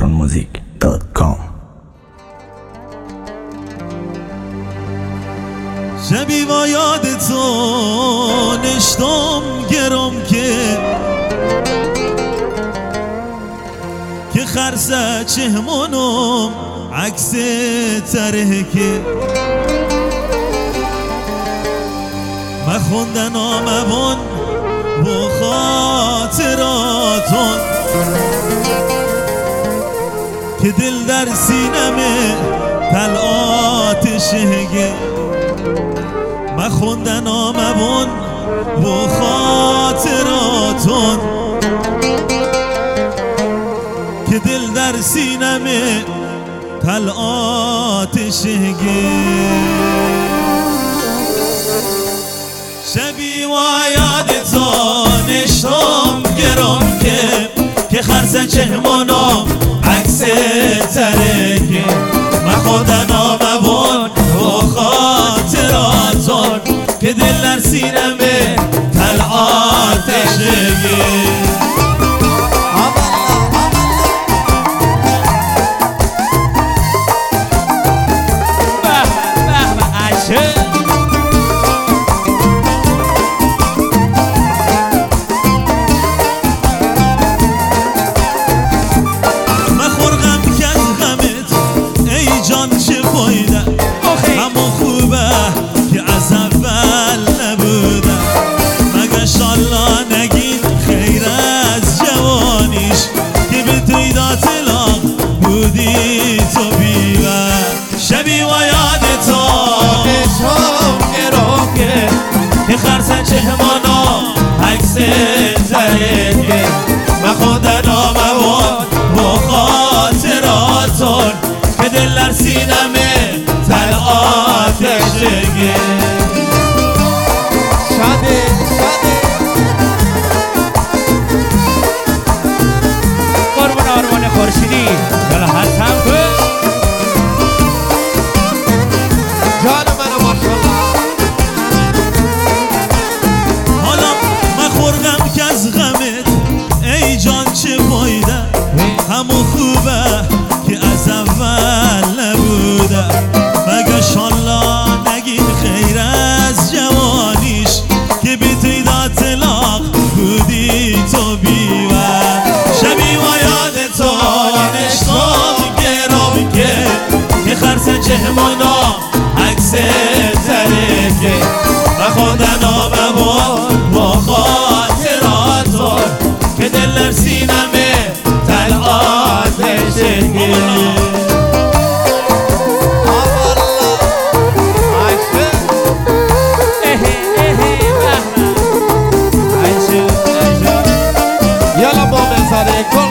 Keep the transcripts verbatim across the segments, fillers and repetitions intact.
ایران موزیک دات کام. شبی با یاد تو نشتم گرم که که خرسه چهمانم عکس تره که ما خوندن آمبان با خاطراتون که دل در سینمه تلعات شهگه ما خوندن آمبان با خاطراتون که دل در سینمه تلعات شهگه شبی و یاد تو نشتم گرم که که خرسه چهمانم عکس ترکه ما خودن آمبان و خاطراتون که دل در سینمه تلعات شهگه شبی و یاد تو نشتم گرم که که خرسه چهمانم عکس ترکه ما خودن آمبان با خاطراتون که دل در سینمه تلعات شهگه شده شده قربان آرمان خورشیدی یالا حسن کن جان منو ماشاءالله. حالا من خوردم که از غمت ای جان چه فایده همون خوبه که از اول نبوده مگه شالله نگین خیر از جوانیش که بی تعداد طلاق بودی تو بیوه شبی و یاد تو نشتم گرم که که خرسه چهمانم عکس ترکه و خودن آمبان با خاطراتون که دل در سینمه تلعات شهگه یالا با بزاره کل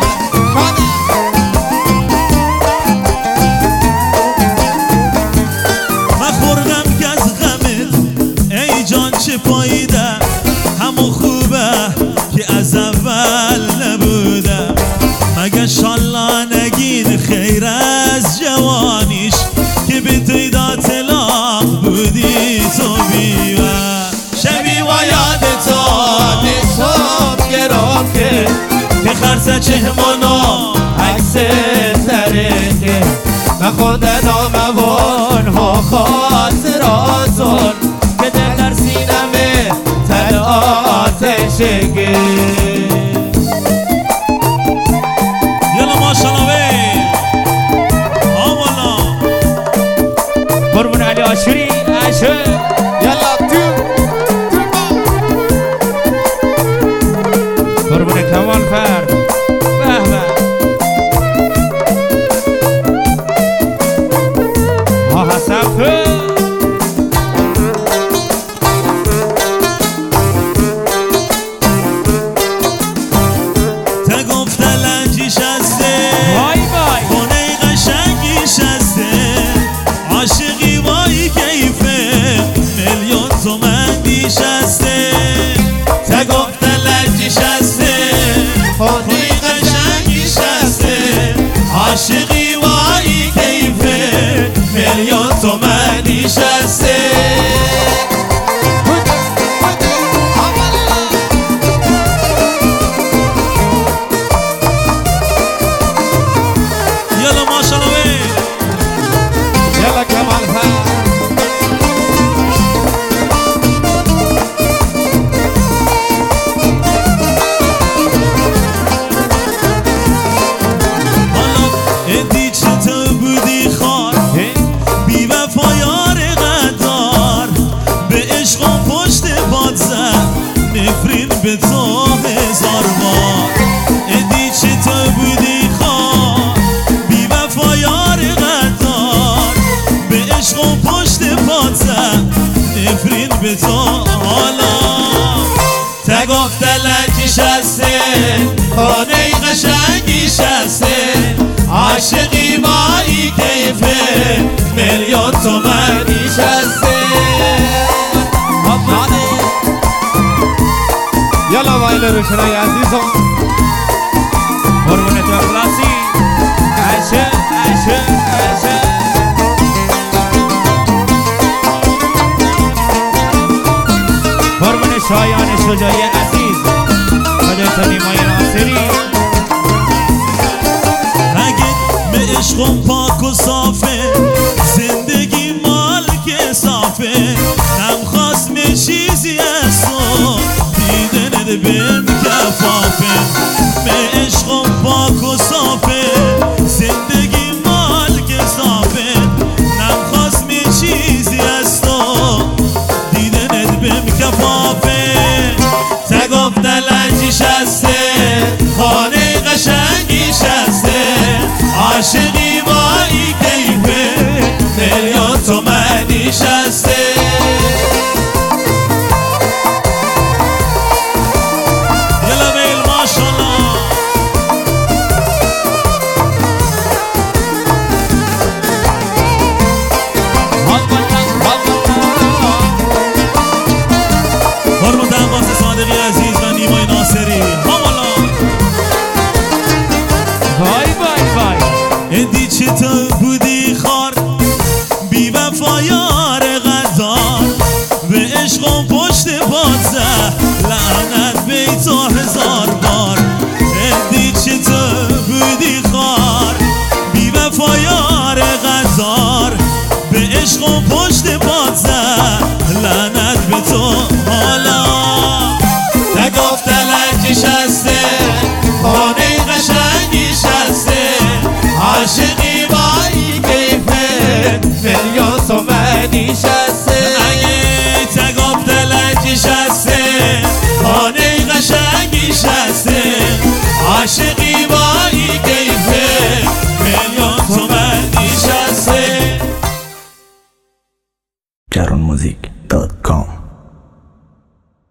فایده همون خوبه که از اول نبوده مگه شالله نگین خیر از جوانیش که بی تعداد طلاق بودی تو بیوه شبی و یاد تو نشتم گرم که که خرسه چهمانم عکس ترکه من خودن آمبان ها خاطراتون که دل در سینمه تلعات شهگه یالا ماشاءالله وی آوالا قربان علی آشوری عشق یالا تو قربان کمال فرد به به ماشاءالله يلا كمال فهد ادی چطور بودی خار بی وفا یار غدار به عشقم پشت پات زد نفرین به تو هزار بار ادی چطور بودی خار بی وفا یار غدار به عشقم پشت پات زد نفرین به تو حالا تگفت دلنجیش هسته خانه قشنگیش هسته عاشقی مایی کیفه میلیون تومنیش هسته يلا وایل روشنای عزیزم قربونت و اخلاصی عشق عشق عشق قربون شایان شجاعی عزیز خدایت نیمای ناصری به عشقم پاک و صافه زندگی مال که صافه نمخواست می چیزی از تو دیدنت بهم کفافه به عشقم پاک و صافه زندگی مال که صافه نمخواست می چیزی از تو دیدنت بهم کفافه تگفت دلنجیش هسته خانه قشنگیش هسته عاشقی مایی کیفه میلیون تومنیش هسته یلا میل ماشالله حرمت عباس صادقی عزیز و نیمای ناصری حوالا وای وای وای ادی چطور بودی خار بی وفا یار غدار به عشقم پشت پات زد لعنت به تو هزار بار ادی چطور بودی خار بی وفا یار غدار به عشقم پشت پات زد لعنت به تو حالا تگفت دلنجیش هسته خانه قشنگیش هسته عاشقی بایی کیفه میلیون تومنیش هسته اگه تگفت دلنجیش هسته خانه قشنگیش هسته عاشقی بایی کیفه میلیون تومنیش هسته جرون موزیک دات کام